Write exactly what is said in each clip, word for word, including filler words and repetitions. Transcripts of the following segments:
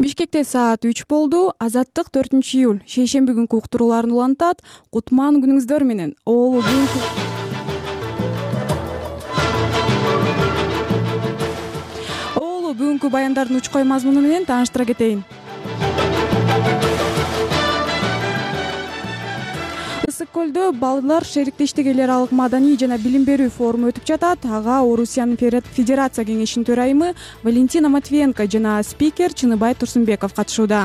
Бишкекте саат үч болду. Азаттык төртүнчү июль шейшемби күнкү уктурууларын улантат. Кутман күнүңүздөр менен. Оолу бүгүнкү Оолу бүгүнкү баяндардын учкой мазмуну менен тааныштыра кетейин. Ысык көлдө балдар шериктештиги эл аралык маданий жана билим берүү форуму өтүп жатат. Ага Орусиянын Федерация кеңешинин төрайымы Валентина Матвиенко жана спикер Чыныбай Турсунбеков катышууда.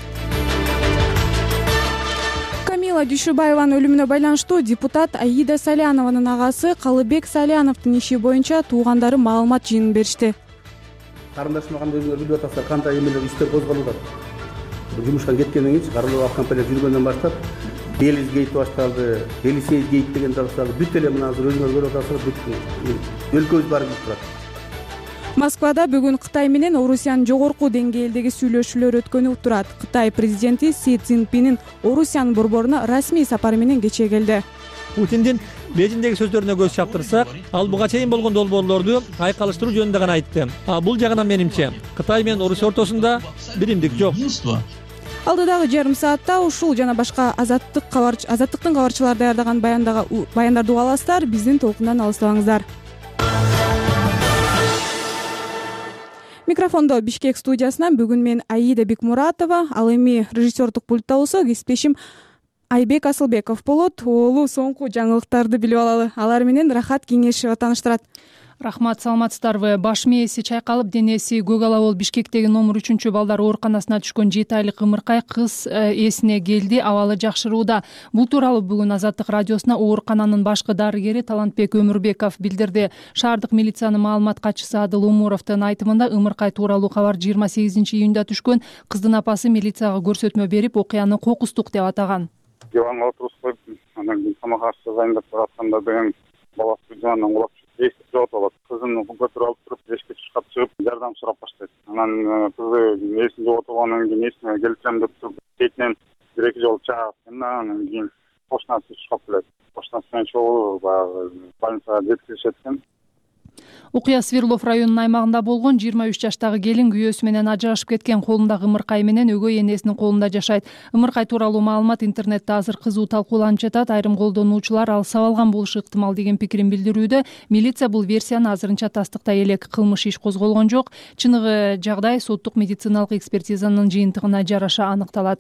Камила Дүйшүбаеванын өлүмүнө байланыштуу депутат Аида Салянованын агасы Калыбек Саляновдун иши боюнча туугандары маалымат жыйынын беришти. Карындашыма кандай өзүңөр билип атасыздар, кандай эмелер иштер козголууда. Жумушка кеткенден кийин карылып компания жүргөндөн баштап Белиз гейт башталды, Елисей гейт деген башталды. Бүт эле мына азыр өзүңөр көрүп атасыздар, бүт өлкөбүз баары билип турат. Москвада бүгүн Кытай менен Орусиянын жогорку деңгээлдеги сүйлөшүүлөр өткөнү турат. Кытай президенти Си Цзиньпинин Орусиянын борборуна расмий сапары менен кечээ келди. Путиндин Бейжиңдеги сөздөрүнө көз чаптырсак, ал буга чейин болгон долбоорлорду айкалыштыруу жөнүндө гана айтты. А бул жагынан менимче Кытай менен Орусия ортосунда биримдик жок. Алдыдагы жарым саатта ушул жана башка азаттык кабар азаттыктын кабарчылары даярдаган баяндарды уга аласыздар. Биздин толкундан алыстабаңыздар. Микрофондо Бишкек студиясынан бүгүн мен Аида Бекмуратова, ал эми режиссердук пультта болсо кесиптешим Айбек Асылбеков болот. Оолу соңку жаңылыктарды билип алалы. Алар менен Рахат Кеңешева тааныштырат. Рахмат, саламатсыздарбы? Баш мээси чайкалып, денеси көк ала болуп Бишкектеги номер үчүнчү балдар ооруканасына түшкөн жети айлык ымыркай кыз эсине келди, абалы жакшырууда. Бул тууралуу бүгүн Азаттык радиосуна оорукананын башкы дарыгери Талантбек Өмүрбеков билдирди. Шаардык милициянын маалымат катчысы Адыл Умуровдун айтымында ымыркай тууралуу кабар жыйырма сегизинчи июнда түшкөн. Кыздын апасы милицияга көрсөтмө берип, окуяны кокустук деп атаган. Диванга отуруп коюп, анан кийин тамак ашты дайындап жатканда деген баласы дивандан кулап эсип жооп алат. Кызын көтөрүп алып туруп, эшикке чыгып чыгып, жардам сурап баштайт. Анан кызы эсин жооп алгандан кийин эсине келсем деп туруп, бетинен бир эки жолу чаап, анан кийин кошунасы чыгып келет. Кошунасы менен чогуу баягы больницага жеткиришет экен. Окуя Свердлов районунун аймагында болгон. жыйырма үч жаштагы келин күйөөсү менен ажырашып кеткен. Колундагы ымыркай менен өгөй энесинин колунда жашайт. Ымыркай тууралуу маалымат интернетте азыр кызуу талкууланып жатат. Айрым колдонуучулар ал сабалган болушу ыктымал деген пикирин билдирүүдө. Милиция бул версияны азырынча тастыктай элек. Кылмыш иш козголгон жок. Чыныгы жагдай соттук медициналык экспертизанын жыйынтыгына жараша аныкталат.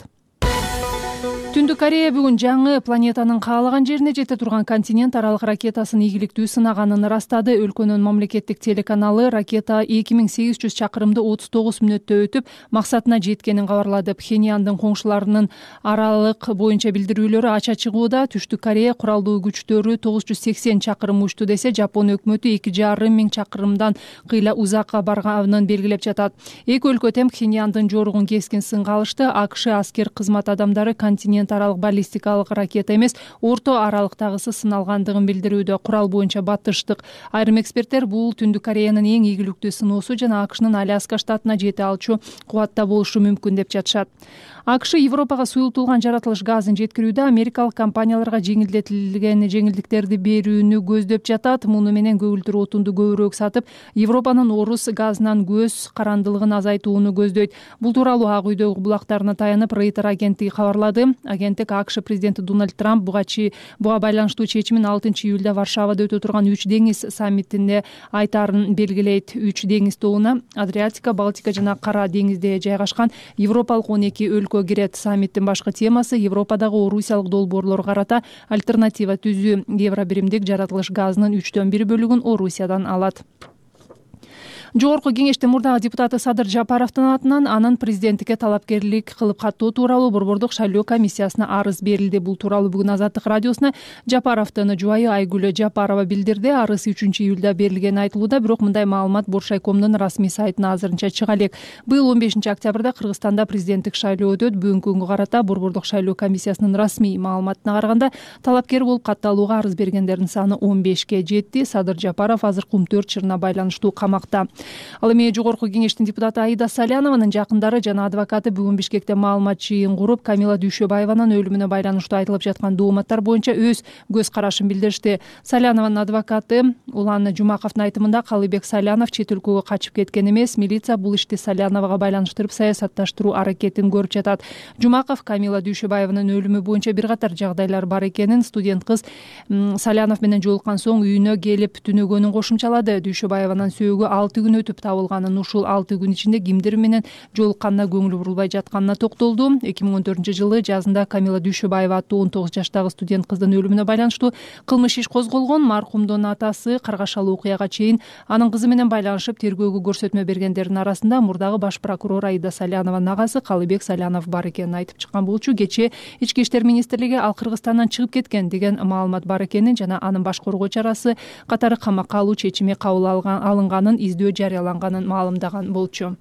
Түндүк Корея бүгүн жаңы планетанын каалаган жерине жете турган континент аралык ракетасын ийгиликтүү сынаганын ырастады. Өлкөнүн мамлекеттик телеканалы ракета эки миң сегиз жүз чакырымды отуз тогуз мүнөттө өтүп, максатына жеткенин кабарлады. Пхеньяндын коңшуларынын аралык боюнча билдирүүлөрү ача чыгууда. Түштүк Корея куралдуу күчтөрү тогуз жүз сексен чакырым учту десе, Жапон өкмөтү эки жарым миң чакырымдан кыйла узакка барганын белгилеп жатат. Эки өлкө тең Пхеньяндын жоругун кескин сынга алышты. АКШ аскер кызмат адамдары континент аралык баллистикалык ракета эмес, орто аралыктагысы сыналгандыгын билдирүүдө. Курал боюнча батыштык айрым эксперттер бул Түндүк Кореянын эң ийгиликтүү сыноосу жана АКШнын Аляска штатына жете алчу кубатта болушу мүмкүн деп жатышат. АКШ Европага суюлтулган жаратылыш газын жеткирүүдө америкалык компанияларга жеңилдетилген жеңилдиктерди берүүнү көздөп жатат. Муну менен көгүлтүр отунду көбүрөөк сатып, Европанын орус газынан көз карандылыгын азайтууну көздөйт. Бул тууралуу Ак үйдөгү булактарына таянып Рейтер агенттиги кабарлады. Агенттик АКШ президенти Дональд Трамп буга буга байланыштуу чечимин алтынчы июлда Варшавада өтө турган Үч деңиз саммитинде айтаарын белгилейт. Үч деңиз тобуна Адриатика, Балтика жана Кара деңизде жайгашкан Европалык он эки өлкө кирет. Саммиттин башкы темасы Европадагы орусиялык долбоорлорго карата альтернатива түзүү. Евро биримдик жаратылыш газынын үчтөн бир бөлүгүн Орусиядан алат. Жогорку кеңештин мурдагы депутаты Садыр Жапаровдун атынан анын президенттикке талапкерлик кылып каттоо тууралуу борбордук шайлоо комиссиясына арыз берилди. Бул тууралуу бүгүн Азаттык радиосуна Жапаровдун жубайы Айгүл Жапарова билдирди. Арыз үчүнчү июлда берилгени айтылууда, бирок мындай маалымат Боршайкомдун расмий сайтына азырынча чыга элек. Быйыл он бешинчи октябрда Кыргызстанда президенттик шайлоо өтөт. Бүгүнкү күнгө карата борбордук шайлоо комиссиясынын расмий маалыматына караганда талапкер болуп катталууга арыз бергендердин саны он бешке жетти. Садыр Жапаров азыр Кум төрт чырына байланыштуу камакта. Ал эми жогорку кеңештин депутаты Аида Салянованын жакындары жана адвокаты бүгүн Бишкекте маалымат жыйын куруп, Камила Дүйшөбаеванын өлүмүнө байланыштуу айтылып жаткан дооматтар боюнча өз көз карашын билдиришти. Салянованын адвокаты Улан Жумаковдун айтымында Калыбек Салянов чет өлкөгө качып кеткен эмес, милиция бул ишти Саляновага байланыштырып саясатташтыруу аракетин көрүп жатат. Жумаков Камила Дүйшөбаеванын өлүмү боюнча бир катар жагдайлар бар экенин, студент кыз Салянов менен жолуккан соң үйүнө келип түнөгөнүн кошумчалады. Дүйшөбаеванын сөөгү алты күн өтүп табылганын, ушул алты күн ичинде кимдир менен жолукканына көңүл бурулбай жатканына токтолду. эки миң он төртүнчү жылы жазында Камила Дүйшөбаева аттуу он тогуз жаштагы студент кыздын өлүмүнө байланыштуу кылмыш иш козголгон. Маркумдун атасы каргашалуу окуяга чейин анын кызы менен байланышып тергөөгө көрсөтмө бергендердин арасында мурдагы баш прокурор Аида Салянованын агасы Калыбек Салянов бар экенин айтып чыккан болчу. Кечээ Ички иштер министрлиги ал Кыргызстандан чыгып кеткен деген маалымат бар экенин жана анын баш коргоо чарасы катары камакка алуу чечими кабыл алынганын, издөө жарыяланганын маалымдаган болчу.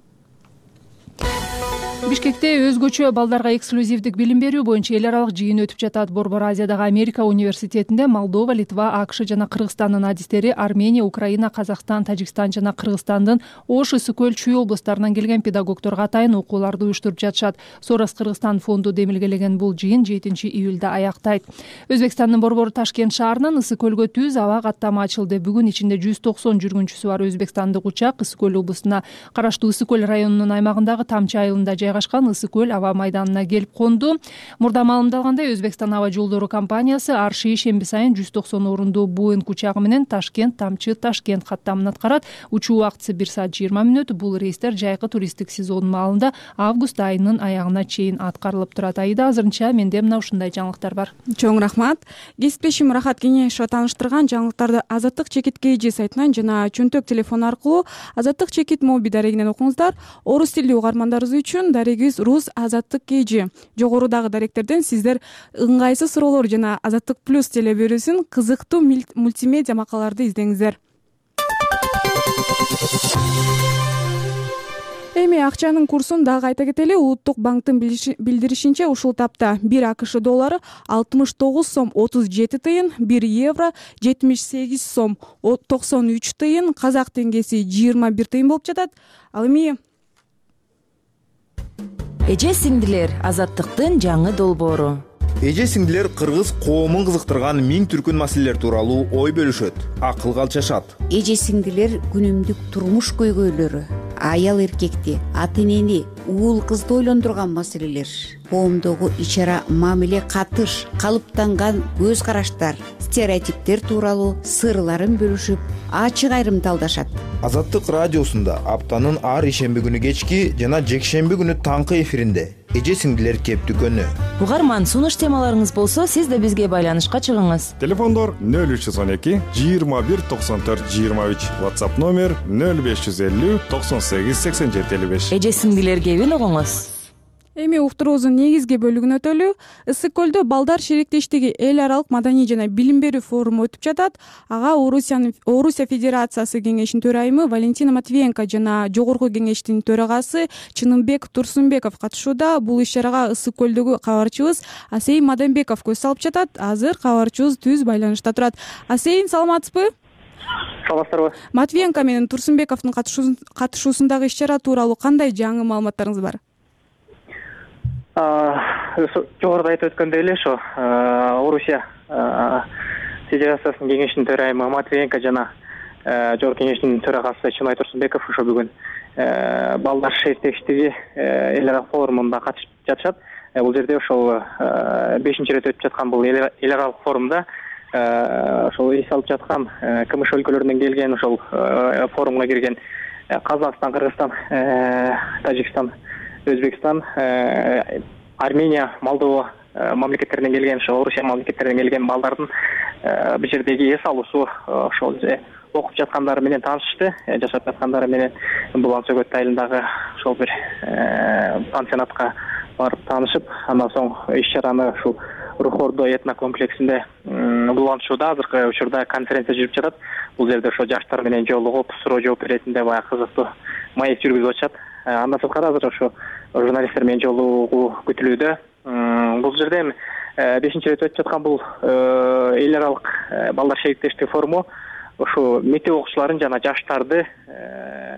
Бишкекте өзгөчө балдарга эксклюзивдик билим берүү боюнча эл аралык жыйын өтүп жатат. Борбор Азиядагы Америка университетинде Молдова, Литва, АКШ жана Кыргызстандын адистери Армения, Украина, Казакстан, Тажикстан жана Кыргызстандын Ош, Ысык-Көл, Чүй облустарынан келген педагогторго атайын окууларды уюштуруп жатышат. Сорос Кыргызстан фонду демилгелеген бул жыйын жетинчи июлда аяктайт. Өзбекстандын борбору Ташкент шаарынан Ысык-Көлгө түз аба каттама ачылды. Бүгүн ичинде жүз токсон жүргүнчүсү бар өзбекстандык учак Ысык-Көл облусуна караштуу Ысык-Көл районунун аймагындагы Тамчы айылында жайгашкан Ысык-Көл аба майданына келип конду. Мурда маалымдалгандай, Өзбекстан аба жолдору компаниясы арши шемби сайын жүз токсон орундуу Боинг учагы менен Ташкент Тамчы Ташкент каттамын аткарат. Учуу убактысы бир саат жыйырма мүнөт. Бул рейстер жайкы туристтик сезондун маалында август айынын аягына чейин аткарылып турат. Айда азырынча менде мына ушундай жаңылыктар бар. Чоң рахмат. Кесиптешим Рахат Кеңешова тааныштырган жаңылыктарды Азаттык чекит kg сайтынан жана чөнтөк телефон аркылуу Азаттык чекит моби дарегинен окуңуздар. Орус тилдүү угармандарыбыз үчүн дарегибиз Рус Азаттык kg. Жогорудагы даректерден сиздер ыңгайсыз суроолор жана Азаттык плюс телеберүүсүн кызыктуу мультимедиа макалаларды издеңиздер. Эми акчанын курсун дагы айта кетели. Улуттук банктын билдиришинче ушул тапта бир АКШ доллары алтымыш тогуз сом отуз жети тыйын, бир евро жетимиш сегиз сом токсон үч тыйын, казак теңгеси жыйырма бир тыйын болуп жатат. Ал эми Эже сиңдилер, Азаттыктын жаңы долбоору. Эже сиңдилер кыргыз коомун кызыктырган миң түркүн маселелер тууралуу ой бөлүшөт, акылга алчашат. Эже сиңдилер күнүмдүк турмуш көйгөйлөрү, аял эркекти, ата энени, уул кызды ойлондурган маселелер, коомдогу ичара мамиле катыш, калыптанган көз караштар, стереотиптер тууралуу сырларын бөлүшүп, ачык айрымдалдашат. Азаттык радиосунда аптанын ар ишемби күнү кечки жана жекшемби күнү таңкы эфиринде эже сиңдилер кептүкөнү. Угарман, сунуш темаларыңыз болсо, сиз да бизге байланышка чыгыңыз. Телефондор нөл үч жүз он эки жыйырма бир токсон төрт жыйырма үч, WhatsApp номер нөл беш жүз элүү токсон сегиз сексен жети элүү беш. Эже сиңдилер кебин угуңуз. Эми уктуруубуздун негизги бөлүгүнө өтөлү. Ысык-Көлдө балдар шериктештиги эл аралык маданий жана билим берүү форуму өтүп жатат. Ага Орусия Федерациясы кеңешинин төрайымы Валентина Матвиенко жана жогорку кеңештин төрагасы Чынымбек Турсунбеков катышууда. Бул иш-чарага Ысык-Көлдөгү кабарчыбыз Асейин Мадамбеков көз салып жатат. Азыр кабарчыбыз түз байланышта турат. Асейин, саламатсызбы? Саламатсызбы? Матвиенко менен Турсунбековдун катышуусундагы иш-чара тууралуу кандай жаңы маалыматтарыңыз бар? Жогоруда айтып өткөндөй эле ошо Орусия Федерациясынын кеңешинин төрайымы Матвиенко жана жогорку кеңештин төрагасы Чыныбай Турсунбеков ошо бүгүн балдар шериктештиги эл аралык форумунда катышып жатышат. Бул жерде ошол бешинчи ирет өтүп жаткан бул эл аралык форумда ошол эс алып жаткан КМШ өлкөлөрүнөн келген ошол форумга кирген Казакстан, Кыргызстан, Тажикстан, Өзбекстан, Армения, Молдова мамлекеттеринен келген, ошо Орусия мамлекеттеринен келген балдардын бул жердеги эс алуусу ошол окуп жаткандары менен таанышышты, жашап жаткандары менен Булан Сөгөт айылындагы ошол бир пансионатка барып таанышып, андан соң иш-чараны ушул Рухордо этнокомплексинде улантышууда. Азыркы учурда конференция жүрүп жатат. Бул жерде ошо жаштар менен жолугуп, суроо жооп беретинде баягы кызыктуу маек жүргүзүп атышат. Андан сырткары азыр ошо журналисттер менен жолугуу күтүлүүдө. Бул жерде эми бешинчи ирет өтүп жаткан бул эл аралык балдар шериктештиги форуму ошо мектеп окуучуларын жана жаштарды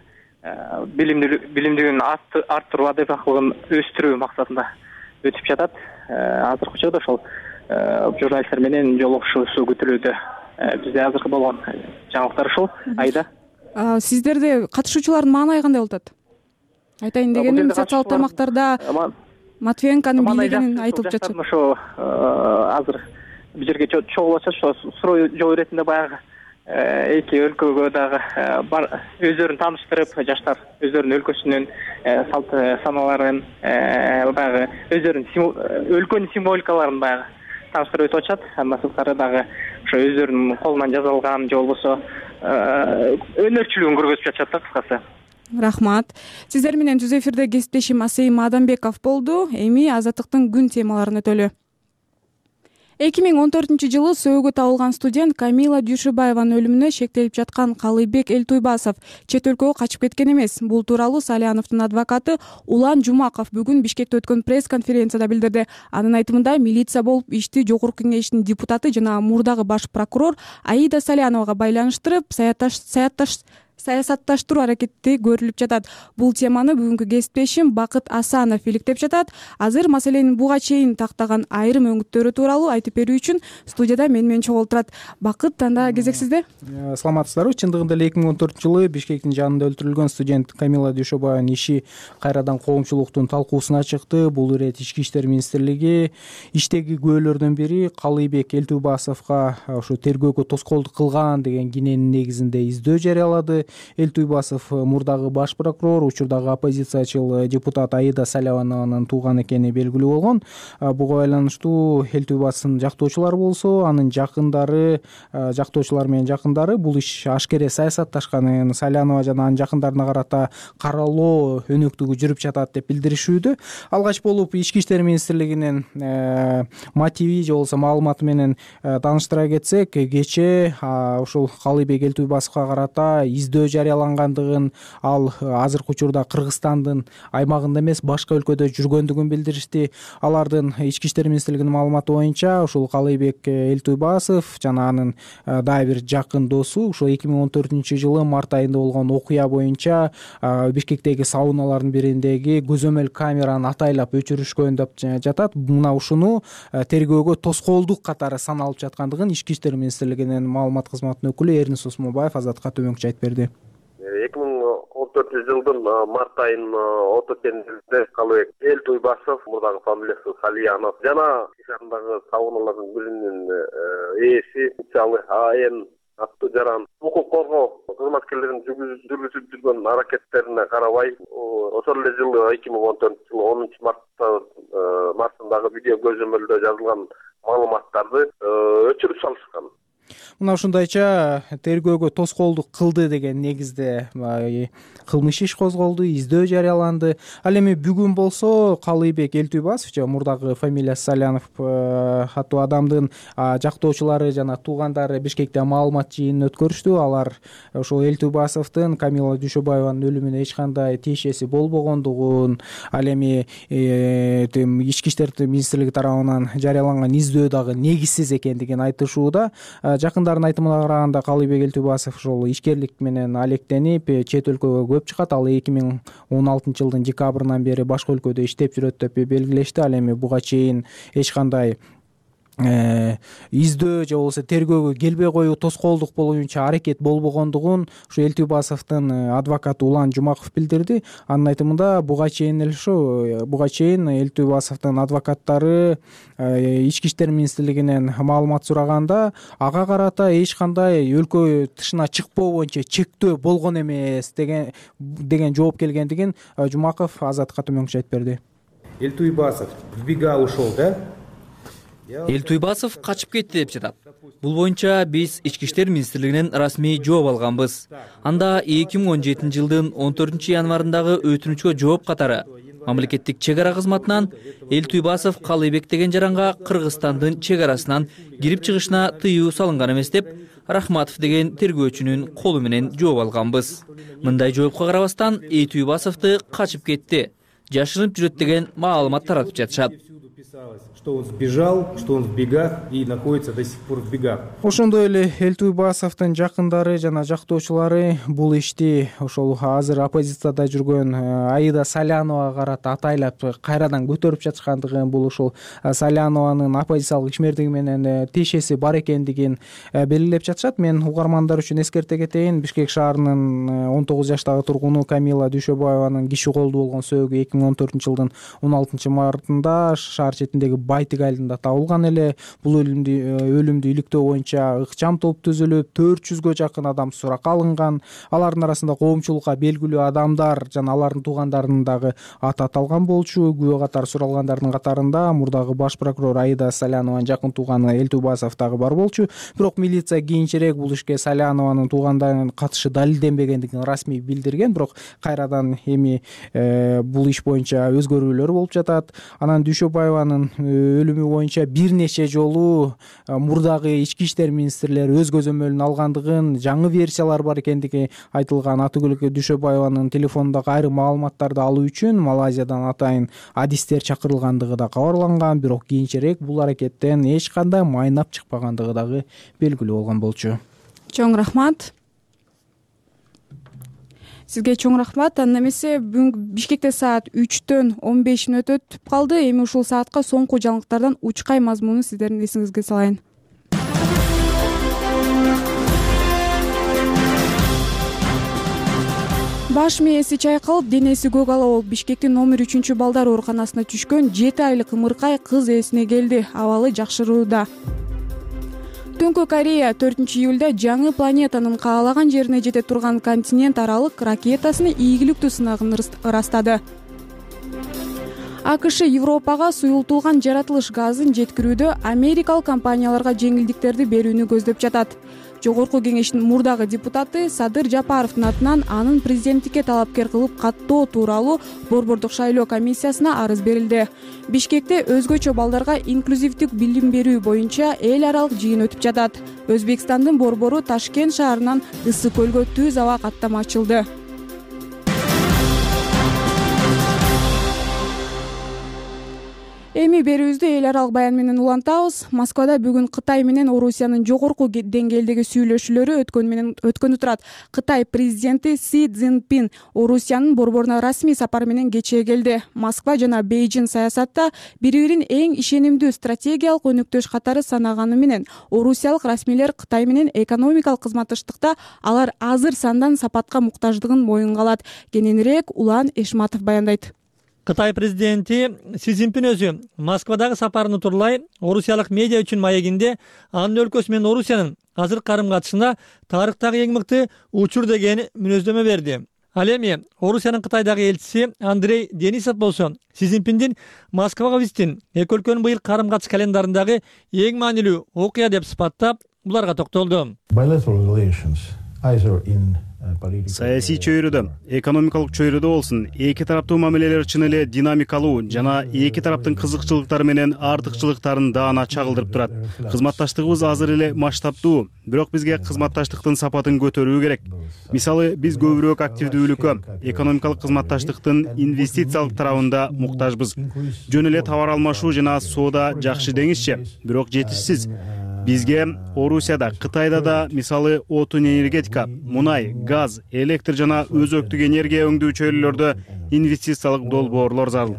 билимдүүлүгүн арттыруу, адекваттуулугун өстүрүү максатында өтүп жатат. Азыркы учурда ошол журналисттер менен жолугушуусу күтүлүүдө. Бизде азыркы болгон жаңылыктар ушул. Айда. Сиздерде катышуучулардын маанайы кандай болуп атат? Айтайын дегеним, социалдык тармактарда Матвиенконун бийлигинин айтылып жатат. Ошо азыр бул жерге чогулуп атышат. Ошо суроо жол иретинде баягы эки өлкөгө дагы өздөрүн тааныштырып, жаштар өздөрүнүн өлкөсүнүн салт санааларын, баягы өздөрүнүн өлкөнүн символикаларын баягы тааныштырып өтүп атышат. Массовкары дагы ошо өздөрүнүн колунан жасалган же болбосо өнөрчүлүгүн көргөзүп жатышат да, кыскасы. Рахмат. Сиздер менен түз эфирде кесиптешим Асейим Адамбеков болду. Эми азаттыктын күн темаларын өтөлү. эки миң он төртүнчү жылы сөөгү табылган студент Камила Дүйшөбаеванын өлүмүнө шектелип жаткан Калыйбек Элтуйбасов чет өлкөгө качып кеткен эмес. Бул тууралуу Саляновдун адвокаты Улан Жумаков бүгүн Бишкекте өткөн пресс-конференцияда билдирди. Анын айтымында, милиция болуп ишти Жогорку Кеңештин депутаты жана мурдагы баш прокурор Аида Саляновага байланыштырып, саятташ саятташ саясатташтыруу аракети көрүлүп жатат. Бул теманы бүгүнкү кесиптешим Бакыт Асанов иликтеп жатат. Азыр маселенин буга чейин тактаган айрым өңүттөрү тууралуу айтып берүү үчүн студияда мен менен чогулуп турат. Бакыт, анда кезек сизде. Саламатсыздарбы? Чындыгында эле эки миң он төртүнчү жылы Бишкектин жанында өлтүрүлгөн студент Камила Дүйшөбаеванын иши кайрадан коомчулуктун талкуусуна чыкты. Бул ирет Ички иштер министрлиги иштеги күбөлөрдөн бири Калыйбек Элтуйбасовго ошо тергөөгө тоскоолдук кылган деген киненин негизинде издөө жарыялады. Элтуйбасов мурдагы баш прокурор, учурдагы оппозициячыл депутат Аида Салянованын тууган экени белгилүү болгон. Буга байланыштуу Элтуйбасовдун жактоочулары болсо, анын жакындары, жактоочулар менен жакындары бул иш ашкере саясатташканын, Салянова жана анын жакындарына карата каралоо өнөктүгү жүрүп жатат деп билдиришүүдө. Алгач болуп Ички иштер министрлигинин мотиви же болбосо маалыматы менен тааныштыра кетсек, кечээ ушул Калыйбек Элтуйбасовго карата издөө жарыялангандыгын, ал азыркы учурда Кыргызстандын аймагында эмес, башка өлкөдө жүргөндүгүн билдиришти. Алардын Ички иштер министрлигинин маалыматы боюнча, ушул Калыйбек Элтуйбасов жана анын дагы бир жакын досу ушул эки миң он төртүнчү жылы март айында болгон окуя боюнча Бишкектеги сауналардын бириндеги көзөмөл камераны атайлап өчүрүшкөн деп жатат. Мына ушуну тергөөгө тоскоолдук катары саналып жаткандыгын Ички иштер министрлигинин маалымат кызматынын өкүлү Эрнис Усмонбаев Азаттыкка төмөнкүчө айтып берди. эки миң он төртүнчү жылдын март айынын отуз экинде Калыйбек Элтуйбасов, мурдагы фамилиясы Салянов жана шаарындагы сауналардын биринин ээси инициалы АН аттуу жаран укук коргоо кызматкерлеринин жүргүзүп жүргөн аракеттерине карабай, ошол эле жылы эки миң он төртүнчү жылы онунчу мартта мартындагы видео көзөмөлдө жазылган маалыматтарды өчүрүп салышкан. Мына ушундайча тергөөгө тоскоолдук кылды деген негизде кылмыш иш козголду, издөө жарыяланды. Ал эми бүгүн болсо Калыйбек Элтуйбасов же мурдагы фамилиясы Салянов аттуу адамдын жактоочулары жана туугандары Бишкекте маалымат жыйынын өткөрүштү. Алар ошол Элтуйбасовдун Камила Дүйшөбаеванын өлүмүнө эч кандай тиешеси болбогондугун, ал эми Ички иштер министрлиги тарабынан жарыяланган издөө дагы негизсиз экендигин айтышууда. Жакындардын айтымына караганда Калыйбек Элтуйбасов ошол ишкерлик менен алектенип чет өлкөгө көп чыгат. Ал эки миң он алтынчы жылдын декабрынан бери башка өлкөдө иштеп жүрөт деп белгилешти. Ал эми буга чейин эч кандай издөө же болбосо тергөөгө келбей коюу тоскоолдук боюнча аракет болбогондугун ушу Элтуйбасовдун адвокаты Улан Жумаков билдирди. Анын айтымында буга чейин эле ушу буга чейин Элтуйбасовдун адвокаттары Ички иштер министрлигинен маалымат сураганда ага карата эч кандай өлкө тышына чыкпоо боюнча чектөө болгон эмес деген деген жооп келгендигин Жумаков Азаттыкка төмөнкүчө айтып берди. Элтуйбасов сбегал, ушел, да? Элтуйбасов качып кетти деп жатат. Бул боюнча биз Ички иштер министрлигинен расмий жооп алганбыз. Анда эки миң он жетинчи жылдын он төртүнчү январындагы өтүнүчкө жооп катары мамлекеттик чек ара кызматынан Элтуйбасов Калыйбек деген жаранга Кыргызстандын чек арасынан кирип чыгышына тыюу салынган эмес деп Рахматов деген тергөөчүнүн колу менен жооп алганбыз. Мындай жоопко карабастан Элтуйбасовду качып кетти, жашырынып жүрөт деген маалымат таратып жатышат. что он сбежал, что он в бегах и находится до сих пор в бегах. Ошондой эле Элтуйбасовдун жакындары жана жактоочулары бул ишти ошол азыр оппозицияда жүргөн Аида Саляновага карата атайлап кайрадан көтөрүп жатышкандыгын, бул ушул Салянованын оппозициялык ишмердиги менен тиешеси бар экендигин белгилеп жатышат. Мен угармандар үчүн эскерте кетейин. Бишкек шаарынын он тогуз жаштагы тургуну Камила Дүйшөбаеванын киши колдуу болгон сөөгү эки миң он төртүнчү жылдын он алтынчы мартында шаар четиндеги Байтык айылында табылган эле. Бул өлүмдү өлүмдү иликтөө боюнча ыкчам топ түзүлүп, төрт жүзгө жакын адам суракка алынган. Алардын арасында коомчулукка белгилүү адамдар жана алардын туугандарынын дагы аты аталган болчу. Күбө катары суралгандардын катарында мурдагы баш прокурор Аида Салянованын жакын тууганы Элтуйбасов дагы бар болчу. Бирок милиция кийинчерээк бул ишке Салянованын туугандарынын катышы далилденбегендигин расмий билдирген. Бирок кайрадан эми бул иш боюнча өзгөрүүлөр болуп жатат. Анан Дүйшөбаеванын өлүмү боюнча бир нече жолу мурдагы ички иштер министрлери өз көзөмөлүнө алгандыгын, жаңы версиялар бар экендиги айтылган. Атыгүл Дүйшөбаеванын телефонундагы айрым маалыматтарды алуу үчүн Малайзиядан атайын адистер чакырылгандыгы да кабарланган. Бирок кийинчерээк бул аракеттен эч кандай майнап чыкпагандыгы дагы белгилүү болгон болчу. Чоң рахмат. Сизге чоң рахмат. Анда эмесе бүгүн Бишкекте саат үчтөн он беш мүнөт өтүп калды. Эми ушул саатка соңку жаңылыктардан учкай мазмунун сиздердин эсиңизге салайын. Баш мээси чайкалып, денеси көк ала болуп Бишкектин номер үчүнчү балдар ооруканасына түшкөн жети айлык ымыркай кыз ээсине келди. Абалы жакшырууда. Түнкү Корея төртүнчү июлда жаңы планетанын каалаган жерине жете турган континент аралык ракетасынын ийгиликтүү сынагын ырастады. АКШ Европага суюлтулган жаратылыш газын жеткирүүдө америкалык компанияларга жеңилдиктерди берүүнү көздөп жатат. Жогорку кеңештин мурдагы депутаты Садыр Жапаровдун атынан анын президенттикке талапкер кылып каттоо тууралуу борбордук шайлоо комиссиясына арыз берилди. Бишкекте өзгөчө балдарга инклюзивдик билим берүү боюнча эл аралык жыйын өтүп жатат. Өзбекстандын борбору Ташкент шаарынан Ысык көлгө түз аба каттама ачылды. Эми берүүбүздү эл аралык баян менен улантабыз. Москвада бүгүн Кытай менен Орусиянын жогорку деңгээлдеги сүйлөшүүлөрү өткөн менен өткөнү турат. Кытай президенти Си Цзиньпин Орусиянын борборуна расмий сапар менен кечээ келди. Москва жана Бейжиң саясатта бири-бирин эң ишенимдүү стратегиялык өнөктөш катары санаганы менен орусиялык расмийлер Кытай менен экономикалык кызматташтыкта алар азыр сандан сапатка муктаждыгын моюнга алат. Кененирээк Улан Эшматов баяндайт. Кытай президенти Си Цзиньпин өзү Москвадагы сапарын турлай орусиялык медиа үчүн маегинде анын өлкөсү менен Орусиянын азыр карым катышына тарыхтагы эң мыкты учур деген мүнөздөмө берди. Ал эми Орусиянын Кытайдагы элчиси Андрей Денисов болсо Си Цзиньпиндин Москвага визитин эки өлкөнүн быйыл карым катыш календарындагы эң маанилүү окуя деп сыпаттап буларга токтолду. Саясий чөйрөдө, экономикалык чөйрөдө болсун, эки тараптуу мамилелер чын эле динамикалуу жана эки тараптын кызыкчылыктары менен артыкчылыктарын даана чагылдырып турат. Кызматташтыгыбыз азыр эле масштабтуу, бирок бизге кызматташтыктын сапатын көтөрүү керек. Мисалы, биз көбүрөөк активдүүлүккө, экономикалык кызматташтыктын инвестициялык тарабында муктажбыз. Жөн эле товар алмашуу жана соода жакшы деңизчи, бирок жетишсиз. Бизге Орусияда, Кытайда да мисалы отун энергетика, мунай, газ, электр жана өзөктүк энергия өңдүү чөйрөлөрдө инвестициялык долбоорлор зарыл.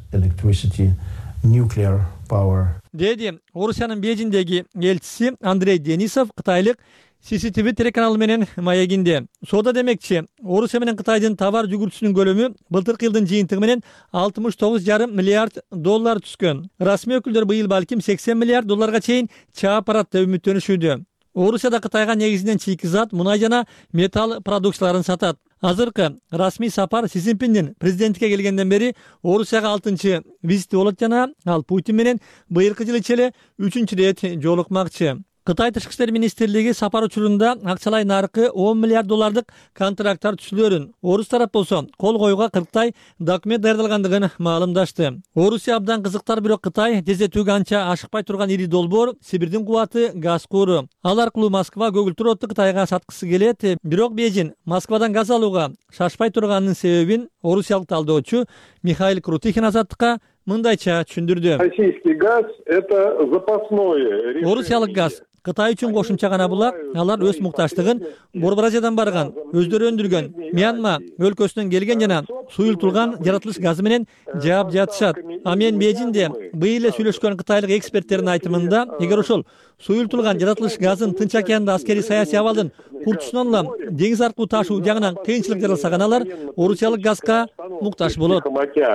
Деди Орусиянын Бейжиңдеги элчиси Андрей Денисов Кытайлык Си Си Ти Ви телеканалы менен маегинде. Соода демекчи, Орусия менен Кытайдын товар жүгүртүүсүнүн көлөмү былтыркы жылдын жыйынтыгы менен алтымыш тогуз жарым миллиард доллар түскөн. Расмий өкүлдөр быйыл балким сексен миллиард долларга чейин чаап барат деп үмүттөнүшүүдө. Орусияда Кытайга негизинен чийкизат, мунай жана металл продукцияларын сатат. Азыркы расмий сапар Си Цзиньпиндин президенттикке келгенден бери Орусияга алтынчы визити болот жана ал Путин менен быйылкы жылы ичи эле үчүнчү рет жолукмакчы. Кытай тышкы иштер министрлиги сапар учурунда акчалай наркы он миллиард доллардык контракттар түзүлөрүн, орус тарап болсо кол коюуга кырктай документ даярдалгандыгын маалымдашты. Орусия абдан кызыктар, бирок Кытай тездетүүгө анча ашыкпай турган ири долбоор Сибирдин кубаты газ кууру. Ал аркылуу Москва көгүлтүр отту Кытайга саткысы келет, бирок Бейжиң Москвадан газ алууга шашпай турганынын себебин орусиялык талдоочу Михаил Крутихин Азаттыкка мындайча түшүндүрдү. Российский газ — это запасное. Орусиялык газ Кытай үчүн кошумча гана булак. Алар өз муктаждыгын Борборазиядан барган, өздөрү өндүргөн Мьянма өлкөсүнөн келген жана суюлтулган жаратылыш газы менен жаап жатышат. А мен Бейжиңде быйыл эле сүйлөшкөн кытайлык эксперттердин айтымында, эгер ошол суюлтулган жаратылыш газын Тынч океанда аскерий саясий абалдын курчусунан улам деңиз аркылуу ташуу жагынан кыйынчылык жаралса гана алар орусиялык газга муктаж болот.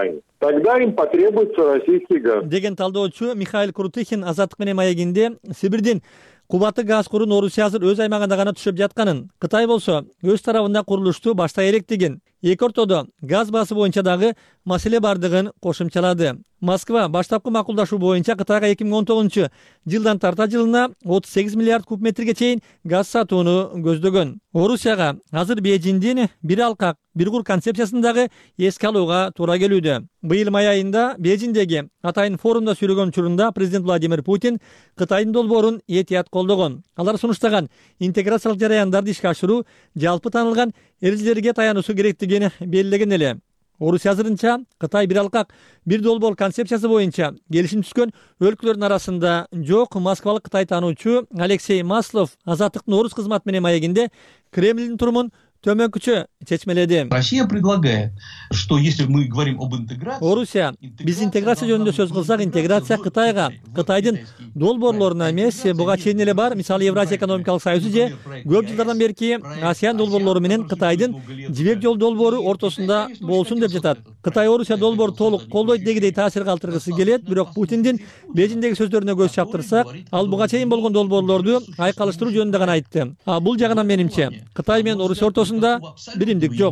Тогда им потребуется российский газ. Деген талдоочу Михаил Крутыхин Азаттык менен маегинде Сибирдин кубаты газ курун Орусия азыр өз аймагында гана түшүп жатканын, Кытай болсо өз тарабында курулушту баштай элек деген, эки ортодо газ баасы боюнча дагы маселе бардыгын кошумчалады. Москва баштапкы макулдашуу боюнча Кытайга эки миң он тогузунчу жылдан тарта жылына отуз сегиз миллиард куб метрге чейин газ сатууну көздөгөн. Орусияга азыр Бейжиңдин бир алкак, бир кур концепциясын дагы эске алууга туура келүүдө. Быйыл май айында Бейжиңдеги атайын форумда сүйлөгөн учурунда президент Владимир Путин Кытайдын долбоорун этият колдогон. Алар сунуштаган интеграциялык жараяндарды ишке ашыруу жалпы таанылган эрежелерге таянуусу керектигин белгилеген эле. Орусия азырынча Кытай бир алкак, бир долбоор концепциясы боюнча келишим түзгөн өлкөлөрдүн арасында жок. Москвалык Кытай таануучу Алексей Маслов Азаттыктын орус кызматы менен маегинде Кремлдин турумун төмөнкүчө чечмеледи. Россия предлагает, что если мы говорим об интеграции... Орусия, биз интеграция жөнүндө сөз кылсак, интеграция Кытайга, Кытайдын долбоорлоруна эмес, буга чейин эле бар. Мисалы Евразия экономикалык союзу же көп жылдардан берки Асиян долбоорлору менен Кытайдын жибек жол долбоору ортосунда болсун деп жатат. Кытай Орусия долбоору толук колдойт дегидей таасир калтыргысы келет, бирок Путиндин Бейжиңдеги сөздөрүнө көз чаптырсак, ал буга чейин болгон долбоорлорду айкалыштыруу жөнүндө гана айтты. А бул жагынан менимче Кытай менен Орусия ортосунда биримдик жок.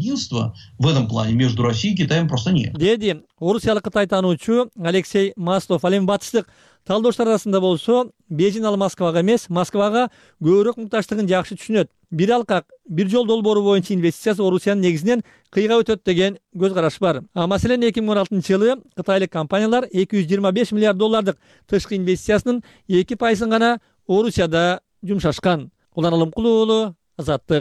В этом плане между Россией и Китаем просто нет. Деди орусиялык Кытай таануучу Алексей Маслов. Ал эми батыштык талдооштор арасында болсо, Бейжиң ал Москвага эмес, Москвага көбүрөөк муктаждыгын жакшы түшүнөт. Бир алкак, бир жол долбоору боюнча инвестициясы Орусиянын негизинен кыйга өтөт деген көз караш бар. А маселен эки миң он алтынчы жылы кытайлык компаниялар эки жүз жыйырма беш миллиард доллардык тышкы инвестициясынын эки пайызын гана Орусияда жумшашкан. Улан Алымкулуу уулу, Азаттык.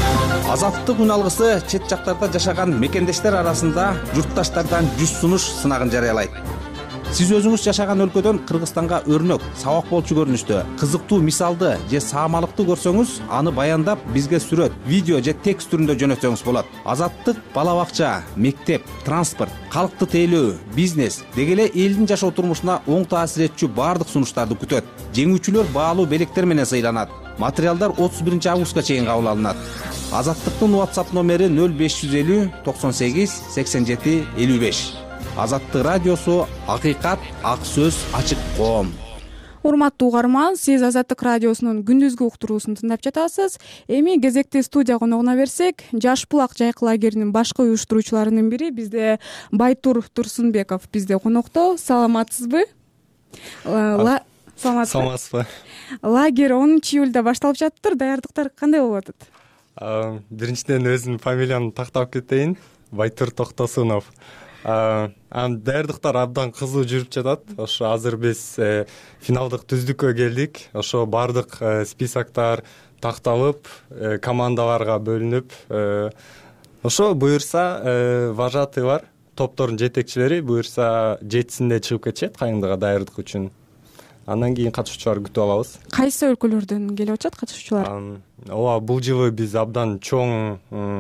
Азаттык үн алгысы чет жактарда жашаган мекендештер арасында журтташтардан жүз сунуш сынагын жарыялайт. Сиз өзүңүз жашаган өлкөдөн Кыргызстанга өрнөк, сабак болчу көрүнүштө, кызыктуу мисалды же саамалыкты көрсөңүз, аны баяндап бизге сүрөт, видео же текст түрүндө жөнөтсөңүз болот. Азаттык бала бакча, мектеп, транспорт, калкты тейлөө, бизнес деги эле элдин жашоо турмушуна оң таасир этчү баардык сунуштарды күтөт. Жеңүүчүлөр баалуу белектер менен сыйланат. Материалдар отуз биринчи августка чейин кабыл алынат. Азаттыктын WhatsApp номери нөл беш жүз элүү токсон сегиз сексен жети элүү беш. Азаттык радиосу, акыйкат, ак сөз, ачык коом. Урматтуу угарман, сиз Азаттык радиосунун күндүзгү уктуруусун тыңдап жатасыз. Эми кезекти студия коногуна берсек, Жаш булак жайкы лагеринин башкы уюштуруучуларынын бири бизде Байтур Турсунбеков бизде конокто. Саламатсызбы? Саламатсызбы. Лагерь онунчу июлда башталып жатыптыр. Даярдыктар кандай болуп атат? Биринчиден өзүмдүн фамилиямды тактап кетейин. Байтур Токтосунов. Ам даярдыктар абдан кызуу жүрүп жатат. Ошо азыр биз финалдык түздүккө келдик. Ошо бардык списоктор такталып, командаларга бөлүнүп, ошо буюрса вожатыйлар, топтордун жетекчилери буюрса жетисинде чыгып кетишет кайыңдыга даярдык үчүн. Андан кийин катышуучуларды күтүп алабыз. Кайсы өлкөлөрдөн келип атышат катышуучулар? Ооба, бул жылы биз абдан чоң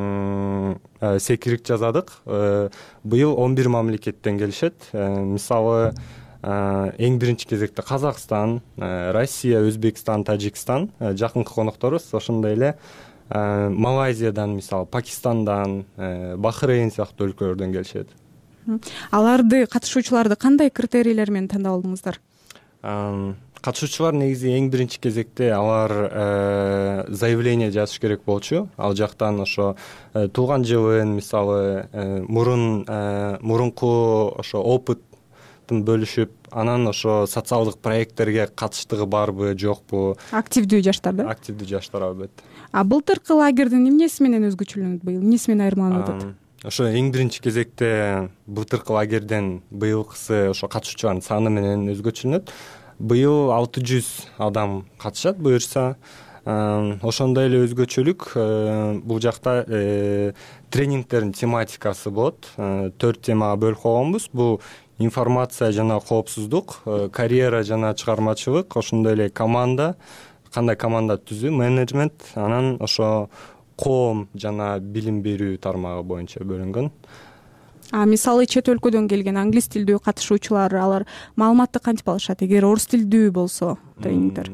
секирик жасадык. Быйыл он бир мамлекеттен келишет. Мисалы, эң биринчи кезекте Казакстан, Россия, Өзбекстан, Тажикстан жакынкы конокторубуз. Ошондой эле Малайзиядан, мисалы, Пакистандан, Бахрейн сыяктуу өлкөлөрдөн келишет. Аларды, катышуучуларды кандай критерийлер менен тандап алдыңыздар? Катышуучулар негизи эң биринчи кезекте алар заявление жазыш керек болчу. Ал жактан ошо туулган жылын, мисалы, мурун мурунку ошо опыттын бөлүшүп, анан ошо социалдык проекттерге катыштыгы барбы, жокпу? Активдүү жаштар да? Активдүү жаштар, албетте. А былтыркы лагердин эмнеси менен өзгөчөлөнөт быйыл? Эмнеси менен айырмаланып атат? Ошо эң биринчи кезекте былтыркы лагерден быйылкысы ошо катышуучулардын саны менен өзгөчөлөнөт. Быйыл алты жүз адам катышат буюрса. Ошондой эле өзгөчөлүк бул жакта тренингтердин тематикасы болот. Төрт темага бөлүп койгонбуз. Бул информация жана коопсуздук, карьера жана чыгармачылык, ошондой эле команда, кандай команда түзүү, менеджмент, анан ошо коом жана билим берүү тармагы боюнча бөлүнгөн. А мисалы чет өлкөдөн келген англис тилдүү катышуучулар, алар маалыматты кантип алышат эгер орус тилдүү болсо тренингдер?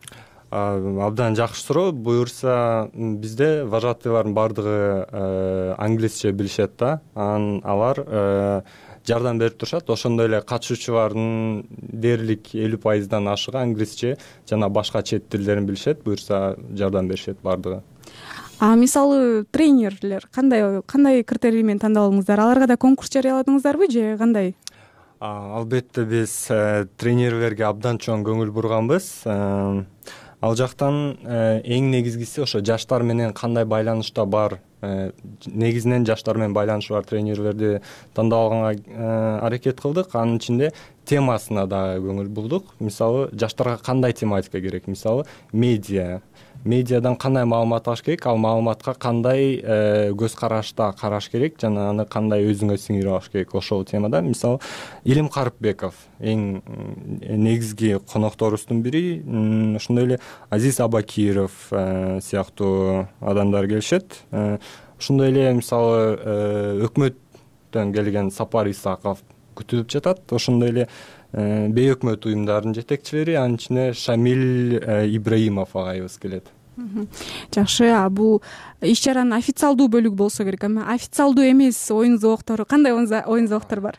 Абдан жакшы суроо. Буюрса бизде вожатыйлардын баардыгы англисче билишет да, анан алар жардам берип турушат. Ошондой эле катышуучулардын дээрлик элүү пайыздан ашыгы англисче жана башка чет тилдерин билишет. Буюрса жардам беришет баардыгы. А мисалы тренерлер кандай кандай критерий менен тандалдыңыздар? Аларга да конкурс жарыяладыңыздарбы же кандай? Албетте биз тренерлерге абдан чоң көңүл бурганбыз. Ал жактан эң негизгиси ошо жаштар менен кандай байланышта бар, негизинен жаштар менен байланышы бар тренерлерди тандап алганга аракет кылдык. Анын ичинде темасына да көңүл бурдук. Мисалы жаштарга кандай тематика керек? Мисалы медиа медиадан кандай маалымат алыш керек, ал маалыматка кандай көз карашта караш керек жана аны кандай өзүңө сиңирип алыш керек. Ошол темада мисалы Илим Карыпбеков эң негизги конокторубуздун бири, ошондой эле Азиз Абакиров сыяктуу адамдар келишет. Ошондой эле мисалы өкмөттөн келген Сапар Исаков күтүлүп жатат. Ошондой эле бейөкмөт уюмдардын жетекчилери, анын ичинде Шамил Ибраимов агайыбыз келет. Жакшы, а бул иш чаранын официалдуу бөлүгү болсо керек. Официалдуу эмес оюн зооктору кандай оюн зооктору бар?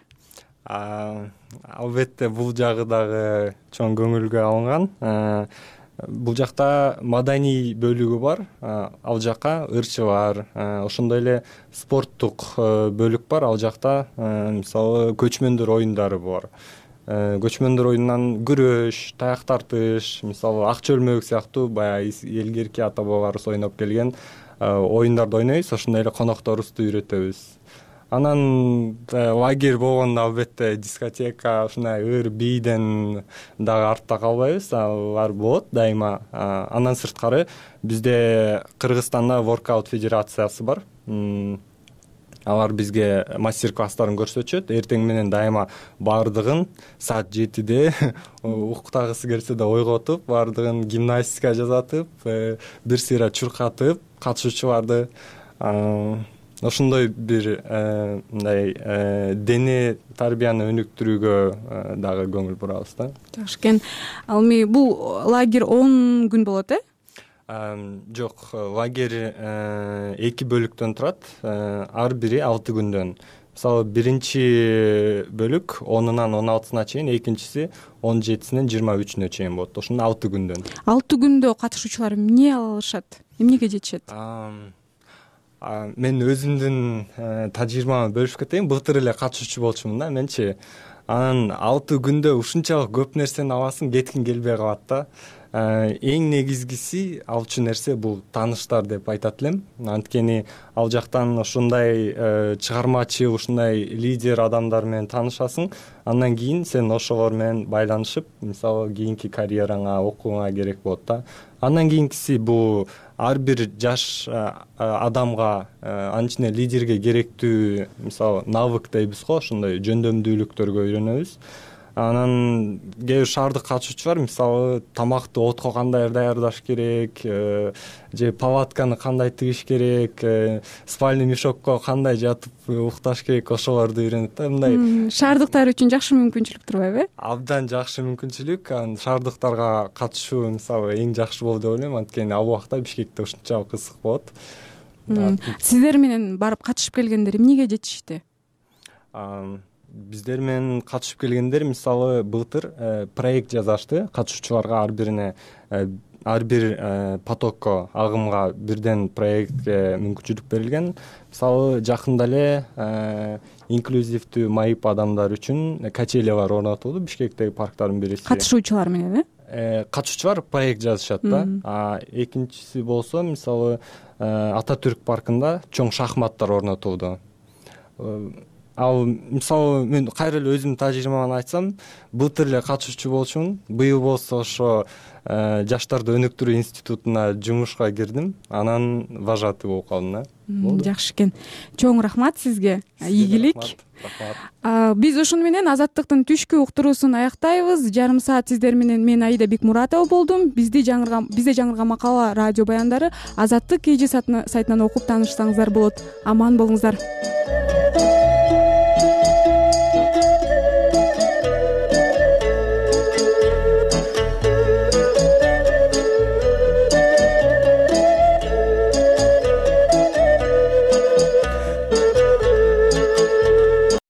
Албетте бул жагы дагы чоң көңүлгө алынган. Бул жакта маданий бөлүгү бар, ал жака ырчы бар, ошондой эле спорттук бөлүк бар, ал жакта мисалы көчмөндөр оюндары бар. Көчмөндөр оюнунан күрөш, таяк тартыш, мисалы ак чөлмөк сыяктуу баягы элгерки ата бабаларыбыз ойноп келген оюндарды ойнойбуз, ошондой эле конокторубузду үйрөтөбүз. Анан лагерь болгондо албетте дискотека, ушундай ыр бийден дагы артта калбайбыз, алар болот дайыма. Андан сырткары бизде Кыргызстанда воркаут федерациясы бар. Алар бизге мастер-класстарын көрсөтүшөт. Эртең менен дайыма баардыгын саат жетиде уктагысы келсе да ойготуп, баардыгын гимнастика жасатып, бир сыйра чуркатып, катышуучуларды ошондой бир мындай дене тарбияны өнүктүрүүгө дагы көңүл бурабыз да. Жакшы экен. Ал эми бул лагерь он күн болот, э? Жок, лагерь эки бөлүктөн турат. Ар бири алты күндөн. Мисалы биринчи бөлүк онунан он алтысына чейин, экинчиси он жетисинен жыйырма үчүнө чейин болот. Ошондо алты күндөн. алты күндө катышуучулар эмне ала алышат? Эмнеге жетишет? Мен өзүмдүн тажрыйбамды бөлүшүп кетейин. Былтыр эле катышуучу болчумун да менчи. Анан алты күндө ушунчалык көп нерсени аласың, кеткиң келбей калат да. Эң негизгиси алчу нерсе бул тааныштар деп айтат элем. Анткени ал жактан ошондой чыгармачыл, ушундай лидер адамдар менен таанышасың. Андан кийин сен ошолор менен байланышып, мисалы кийинки карьераңа, окууңа керек болот да. Андан кийинкиси бул ар бир жаш адамга, анын ичинде лидерге керектүү, мисалы навык дейбиз го, ошондой жөндөмдүүлүктөргө үйрөнөбүз. Анан кээ бир шаардык катышуучулар мисалы тамакты отко кандай даярдаш керек, же палатканы кандай тигиш керек, спальный мешокко кандай жатып укташ керек, ошолорду үйрөнөт да. Мындай шаардыктар үчүн жакшы мүмкүнчүлүк турбайбы? Абдан жакшы мүмкүнчүлүк. Анан шаардыктарга катышуу мисалы эң жакшы болду деп ойлойм, анткени ал убакта Бишкекте ушунчалык ысык болот. Сиздер менен барып катышып келгендер эмнеге жетишти? Биздер менен катышып келгендер мисалы былтыр проект жазашты. Катышуучуларга ар бирине ар бир потокко, агымга бирден проектке мүмкүнчүлүк берилген. Мисалы жакында эле инклюзивдүү майып адамдар үчүн качелялар орнотулду Бишкектеги парктардын бирisi. Катышуучулар менен, э? Катышуучулар проект жазышат да. А экинчиси болсо мисалы Ататүрк паркында чоң шахматтар орнотулду. Ал мисалы мен кайра эле өзүмдүн тажрыйбамдан айтсам, былтыр эле катышуучу болчумун. Быйыл болсо ошо жаштарды өнүктүрүү институтуна жумушка кирдим. Анан вожатый болуп калдым да. жакшы экен. Чоң рахмат сизге. Ийгилик. Биз ушуну менен Азаттыктын түшкү уктуруусун аяктайбыз. Жарым саат сиздер менен мен Аида Бекмуратова болдум. Бизди жаңырган бизде жаңырган макала радио баяндары Азаттык кей же сайтынан окуп таанышсаңыздар болот. Аман болуңуздар.